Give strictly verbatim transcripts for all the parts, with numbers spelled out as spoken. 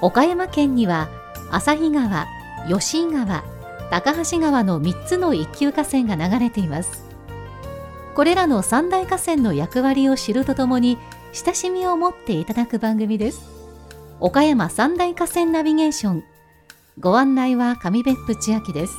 岡山県には旭川、吉井川、高梁川のみっつの一級河川が流れています。これらの三大河川の役割を知るとともに親しみを持っていただく番組です。岡山三大河川ナビゲーション、ご案内は上別府千秋です。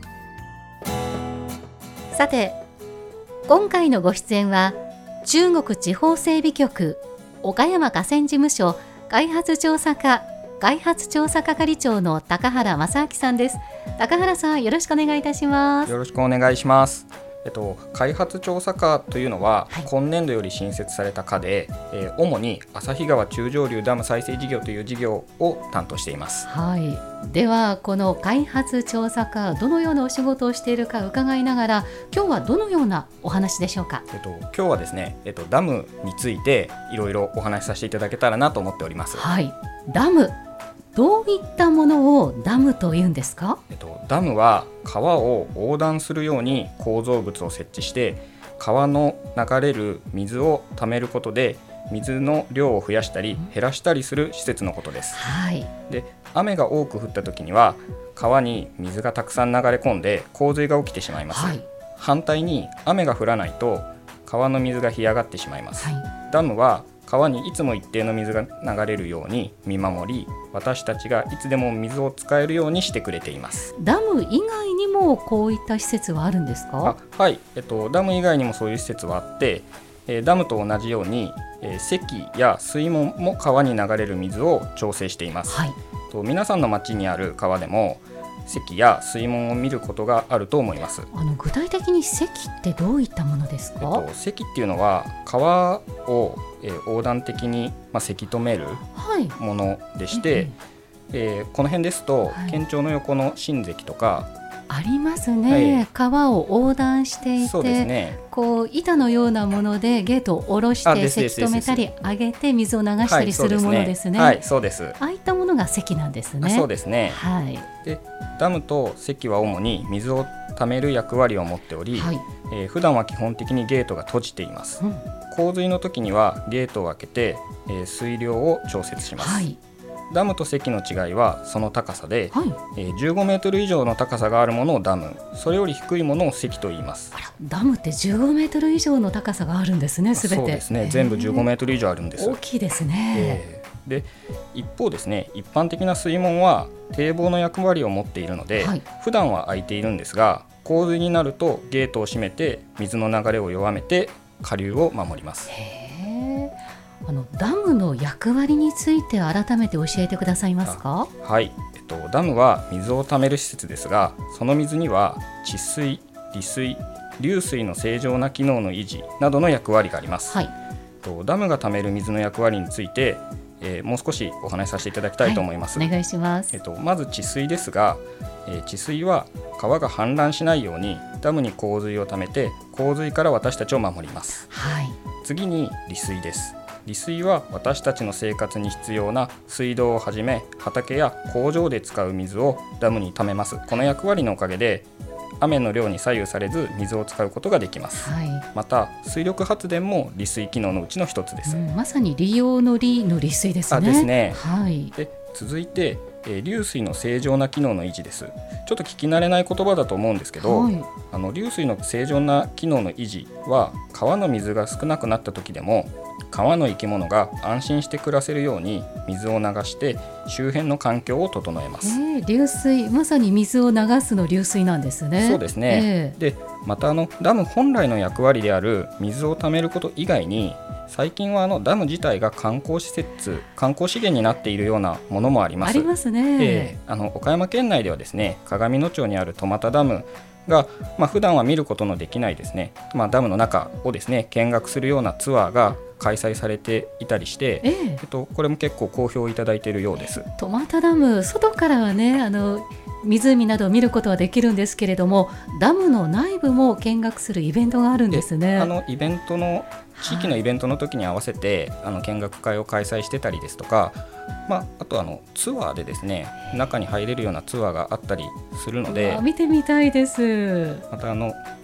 さて、今回のご出演は中国地方整備局岡山河川事務所開発調査課開発調査係長の高原正明さんです。高原さん、よろしくお願いいたします。 よろしくお願いします。えっと、開発調査課というのは、はい、今年度より新設された課で、えー、主に旭川中上流ダム再生事業という事業を担当しています。 はい、ではこの開発調査課、どのようなお仕事をしているか伺いながら、今日はどのようなお話でしょうか。 えっと、今日はですね、えっと、ダムについていろいろお話しさせていただけたらなと思っております。 はい、ダム、どういったものをダムというんですか。 えっと、ダムは川を横断するように構造物を設置して、川の流れる水を溜めることで水の量を増やしたり減らしたりする施設のことです。 はい、 で、雨が多く降った時には川に水がたくさん流れ込んで洪水が起きてしまいます。はい、反対に雨が降らないと川の水が干上がってしまいます。はい、ダムは川にいつも一定の水が流れるように見守り、私たちがいつでも水を使えるようにしてくれています。 ダム以外にもこういった施設はあるんですか。 あ、はい、えっと、ダム以外にもそういう施設はあって、えー、ダムと同じように、えー、堰や水門も川に流れる水を調整しています。はい、と皆さんの町にある川でも堰や水門を見ることがあると思います。 あの具体的に堰ってどういったものですか。 えっと、堰っていうのは川を、えー、横断的に、まあ、せき止めるものでして、はい、えー、この辺ですと、はい、県庁の横の新堰とかありますね。はい、川を横断していて、 そうですね、 こう板のようなものでゲートを下ろしてせき止めたり上げて水を流したりするものですね。 はい、そうです。 ああいったものが堰なんですね。 そうですね。 はい、 で、ダムと堰は主に水を溜める役割を持っており、はい、えー、普段は基本的にゲートが閉じています。うん、洪水の時にはゲートを開けて、えー、水量を調節します。はい、ダムと堰の違いはその高さで、はい、えー、じゅうごメートル以上の高さがあるものをダム、それより低いものを堰と言います。 あら、ダムってじゅうごメートル以上の高さがあるんですね。すべて。 そうですね、全部じゅうごメートル以上あるんです。 大きいですね。 えーで一方ですね、一般的な水門は堤防の役割を持っているので、はい、普段は開いているんですが、洪水になるとゲートを閉めて水の流れを弱めて下流を守ります。 へー、あのダムの役割について改めて教えてくださいますか。 はい、えっと、ダムは水を貯める施設ですが、その水には治水、利水、流水の正常な機能の維持などの役割があります。はい、とダムが貯める水の役割について、えー、もう少しお話しさせていただきたいと思います。 はい、お願いします。 えっと、まず治水ですが、えー、治水は川が氾濫しないようにダムに洪水をためて洪水から私たちを守ります。はい、次に利水です。利水は私たちの生活に必要な水道をはじめ畑や工場で使う水をダムにためます。この役割のおかげで雨の量に左右されず水を使うことができます。はい、また水力発電も利水機能のうちの一つです。 うん、まさに利用の利の利水ですね。 あですね。 はい、 で続いて、えー、流水の正常な機能の維持です。ちょっと聞き慣れない言葉だと思うんですけど、はい、あの流水の正常な機能の維持は川の水が少なくなった時でも川の生き物が安心して暮らせるように水を流して周辺の環境を整えます。 えー、流水、まさに水を流すの流水なんですね。 そうですね。えー、でまたあのダム本来の役割である水を貯めること以外に、最近はあのダム自体が観光施設、観光資源になっているようなものもあります。 ありますね。 えー、あの岡山県内ではですね、鏡野町にある戸俣ダムが、まあ、普段は見ることのできないですね、まあ、ダムの中をですね見学するようなツアーが開催されていたりして、えーえっと、これも結構好評いただいているようです。 戸俣ダム、外からはね、あの湖などを見ることはできるんですけれども、ダムの内部も見学するイベントがあるんですね。 あのイベントの地域のイベントの時に合わせて、はい、あの見学会を開催してたりですとか、まあ、あとあのツアーでですね、中に入れるようなツアーがあったりするので、 見てみたいです。 またあの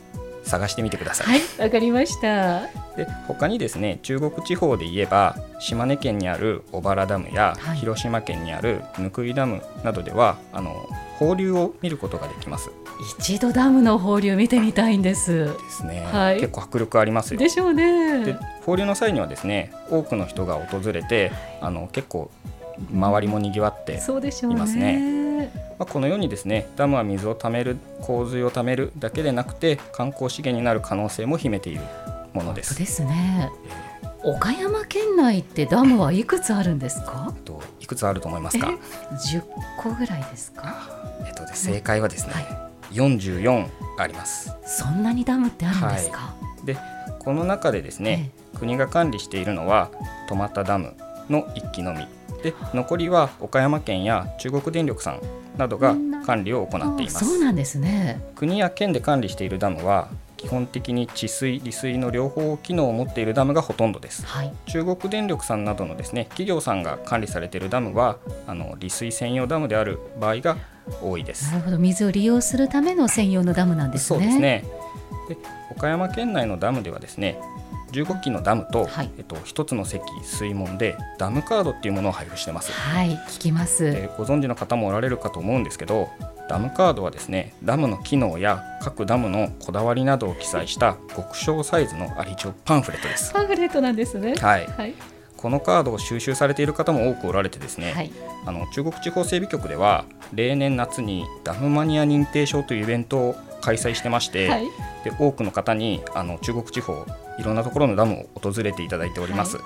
探してみてください。 はい、わかりました。 で他にですね、中国地方で言えば島根県にある小原ダムや、はい、広島県にある温井ダムなどではあの放流を見ることができます。 一度ダムの放流見てみたいんです。 ですね、 はい、 結構迫力ありますよ。 でしょうね。 で放流の際にはですね、多くの人が訪れて、あの結構周りもにぎわっていますね。そうでしょうね。まあ、このようにですね、ダムは水をためる、洪水をためるだけでなくて観光資源になる可能性も秘めているものです。 本当ですね。えー、岡山県内ってダムはいくつあるんですか？ えっと、いくつあると思いますか？ じゅっこぐらいですか？ えっと、正解はですね、はい、よんじゅうよんあります。 そんなにダムってあるんですか？はい、でこの中でですね、えー、国が管理しているのは戸俣ダムのいっきのみで、残りは岡山県や中国電力さんなどが管理を行っています。 そうなんですね。 国や県で管理しているダムは基本的に治水・利水の両方機能を持っているダムがほとんどです。はい、中国電力さんなどのですね、企業さんが管理されているダムはあの利水専用ダムである場合が多いです。 なるほど、水を利用するための専用のダムなんですね。 そうですね。で岡山県内のダムではですね、じゅうごきのダムと、はい、えっと、ひとつの堰水門でダムカードっていうものを配布しています。 はい、聞きます。 でご存知の方もおられるかと思うんですけど、ダムカードはですね、ダムの機能や各ダムのこだわりなどを記載した極小サイズのありちょパンフレットです。 パンフレットなんですね。 はい、はい、このカードを収集されている方も多くおられてですね、はい、あの中国地方整備局では例年夏にダムマニア認定証というイベントを開催してまして、はい、で多くの方にあの中国地方いろんなところのダムを訪れていただいております。はい、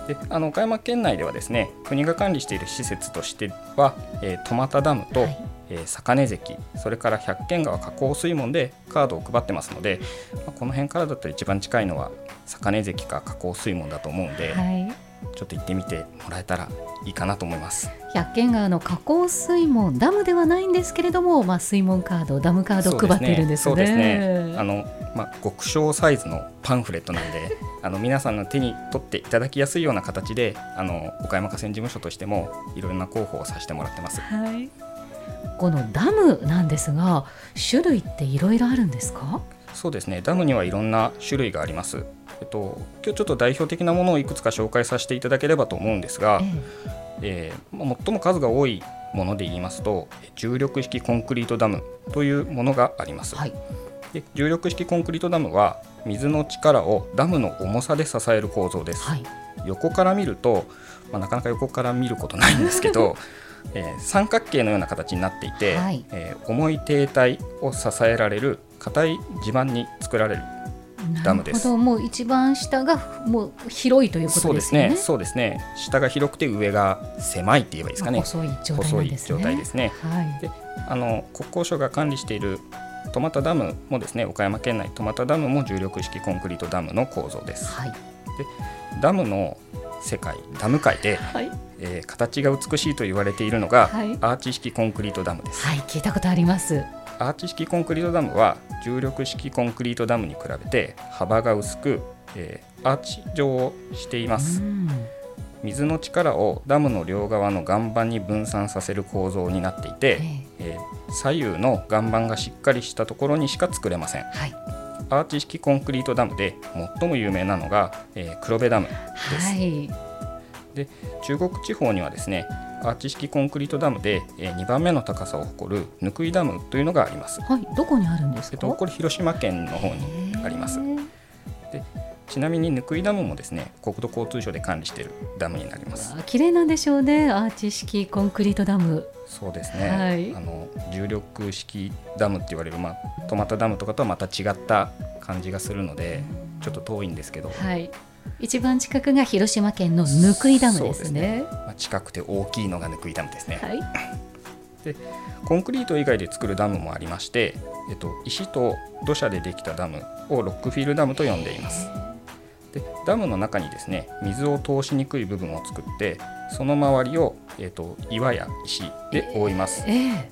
であの岡山県内ではですね、国が管理している施設としては、えー、戸俣ダムと、はい、えー、坂根関、それから百間川河口水門でカードを配ってますので、まあ、この辺からだったら一番近いのは坂根関か河口水門だと思うんで、はい、ちょっと行ってみてもらえたらいいかなと思います。 百間川の河口水門、ダムではないんですけれども、まあ、水門カード、ダムカードを配っているんですね。 そうですね。あの、まあ、極小サイズのパンフレットなんであの皆さんの手に取っていただきやすいような形で、あの岡山河川事務所としてもいろいろな広報をさせてもらってます。 はい、このダムなんですが、種類っていろいろあるんですか？ そうですね、ダムにはいろんな種類があります。えっと、今日ちょっと代表的なものをいくつか紹介させていただければと思うんですが、えええーまあ、最も数が多いもので言いますと重力式コンクリートダムというものがあります。はい、で重力式コンクリートダムは水の力をダムの重さで支える構造です。はい、横から見ると、まあ、なかなか横から見ることないんですけどえー、三角形のような形になっていて、はい、えー、重い堤体を支えられる硬い地盤に作られるダムです。 なるほど、もう一番下がもう広いということですよね。 そうですね、そうですね。下が広くて上が狭いって言えばいいですかね。 細い状態なんですね。 細い状態ですね。はい、であの国交省が管理している戸俣ダムもですね、岡山県内戸俣ダムも重力式コンクリートダムの構造です。はい、でダムの世界、ダム界で、はい、えー、形が美しいと言われているのが、はい、アーチ式コンクリートダムです。 はい、聞いたことあります。 アーチ式コンクリートダムは重力式コンクリートダムに比べて幅が薄く、えー、アーチ状をしています。水の力をダムの両側の岩盤に分散させる構造になっていて、えーえー、左右の岩盤がしっかりしたところにしか作れません。はい、アーチ式コンクリートダムで最も有名なのが、えー、黒部ダムです。はい、で中国地方にはですね、アーチ式コンクリートダムで、えー、にばんめの高さを誇る温井ダムというのがあります。 はい、どこにあるんですか？ えっと、これ広島県の方にあります。でちなみに温井ダムもですね、国土交通省で管理しているダムになります。 綺麗なんでしょうね、アーチ式コンクリートダム。 そうですね、はい、あの重力式ダムって言われる、まあ、戸俣ダムとかとはまた違った感じがするのでちょっと遠いんですけど、 はい、一番近くが広島県の温井ダムですね。そうですね、 まあ、近くて大きいのが温井ダムですね。 はい、 でコンクリート以外で作るダムもありまして、えっと、石と土砂でできたダムをロックフィールダムと呼んでいます。でダムの中にですね、水を通しにくい部分を作ってその周りを、えっと、岩や石で覆います。えー、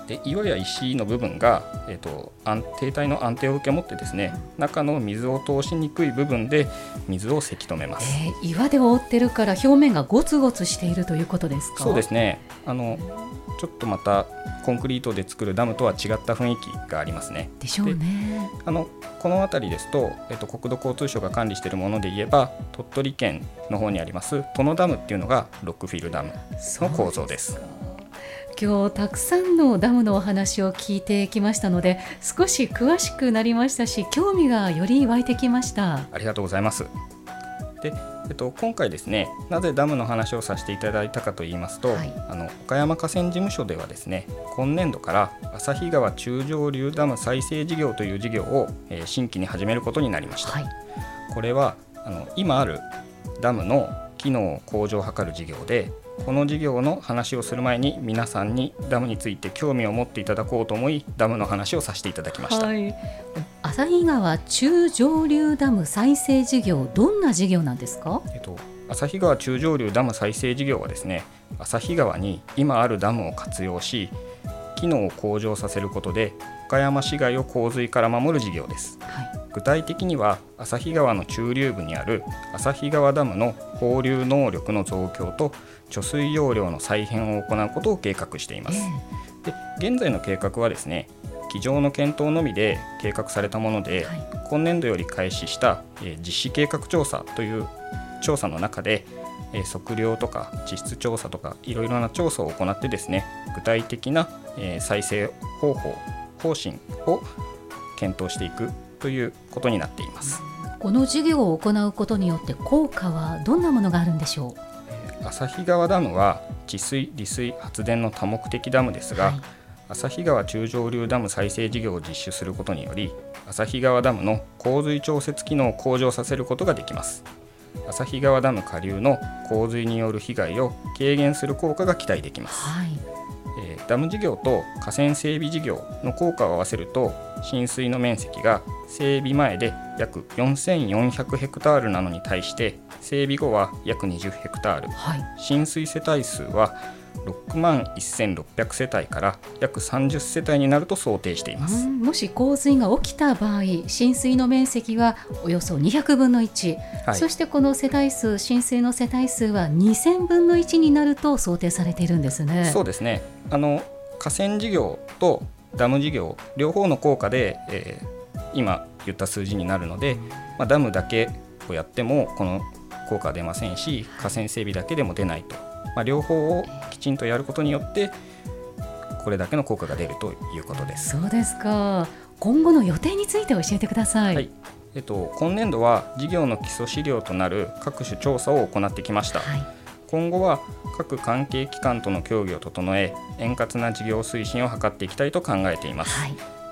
で岩や石の部分が、えー、と安定体の安定を受け持ってですね、中の水を通しにくい部分で水をせき止めます。 えー、岩で覆ってるから表面がゴツゴツしているということですか？ そうですね。あのちょっとまたコンクリートで作るダムとは違った雰囲気がありますね。 でしょうね。 あのこの辺りですと、えっと、国土交通省が管理しているもので言えば、鳥取県の方にあります殿ダムっていうのがロックフィルダムの構造です。 今日たくさんのダムのお話を聞いてきましたので、少し詳しくなりましたし、興味がより湧いてきました。 ありがとうございます。で、えっと、今回ですね、なぜダムの話をさせていただいたかと言いますと、はい、あの岡山河川事務所ではですね、今年度から旭川中上流ダム再生事業という事業を、えー、新規に始めることになりました。はい、これはあの今あるダムの機能向上を図る事業で、この事業の話をする前に皆さんにダムについて興味を持っていただこうと思い、ダムの話をさせていただきました。はい、 旭川中上流ダム再生事業、どんな事業なんですか？ えっと、旭川中上流ダム再生事業はですね、旭川に今あるダムを活用し、機能を向上させることで岡山市街を洪水から守る事業です。はい、具体的には旭川の中流部にある旭川ダムの放流能力の増強と貯水容量の再編を行うことを計画しています。えー、で現在の計画はですね、机上の検討のみで計画されたもので、はい、今年度より開始した、えー、実施計画調査という調査の中で、えー、測量とか地質調査とかいろいろな調査を行ってですね、具体的な、えー、再生方法方針を検討していくということになっています。 この事業を行うことによって効果はどんなものがあるんでしょう？ 旭川ダムは治水・利水・発電の多目的ダムですが、はい、旭川中上流ダム再生事業を実施することにより、旭川ダムの洪水調節機能を向上させることができます。旭川ダム下流の洪水による被害を軽減する効果が期待できます。はい、えー、ダム事業と河川整備事業の効果を合わせると、浸水の面積が整備前で約よんせんよんひゃくヘクタールなのに対して整備後は約にじゅうヘクタール、はい、浸水世帯数はろくまんせんろっぴゃくせたいから約さんじゅっせたいになると想定しています。 もし洪水が起きた場合、浸水の面積はおよそにひゃくぶんのいち、はい、そしてこの世帯数、浸水の世帯数はにせんぶんのいちになると想定されているんですね。 そうですね。あの河川事業とダム事業両方の効果で、えー、今言った数字になるので、まあ、ダムだけをやってもこの効果は出ませんし、河川整備だけでも出ないと、まあ、両方をきちんとやることによってこれだけの効果が出るということです。 そうですか。今後の予定について教えてください。 はい、えっと、今年度は事業の基礎資料となる各種調査を行ってきました。はい、今後は各関係機関との協議を整え、円滑な事業推進を図っていきたいと考えています。はい、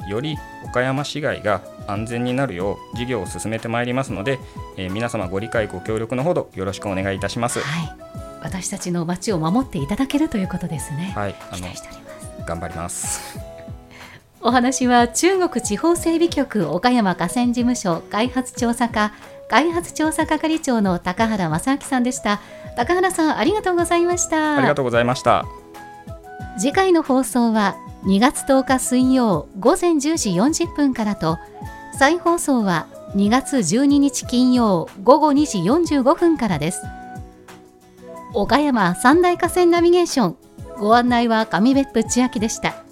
より岡山市街が安全になるよう事業を進めてまいりますので、えー、皆様ご理解ご協力のほどよろしくお願いいたします。 はい、私たちの町を守っていただけるということですね。 はい、 あの期待しております。 頑張ります。 お話は中国地方整備局岡山河川事務所開発調査課開発調査係長の高原正明さんでした。高原さん、ありがとうございました。 ありがとうございました。 次回の放送はにがつとおか水曜午前じゅうじよんじゅっぷんからと、再放送はにがつじゅうににち金曜午後にじよんじゅうごふんからです。岡山三大河川ナビゲーション、ご案内は上別府千秋でした。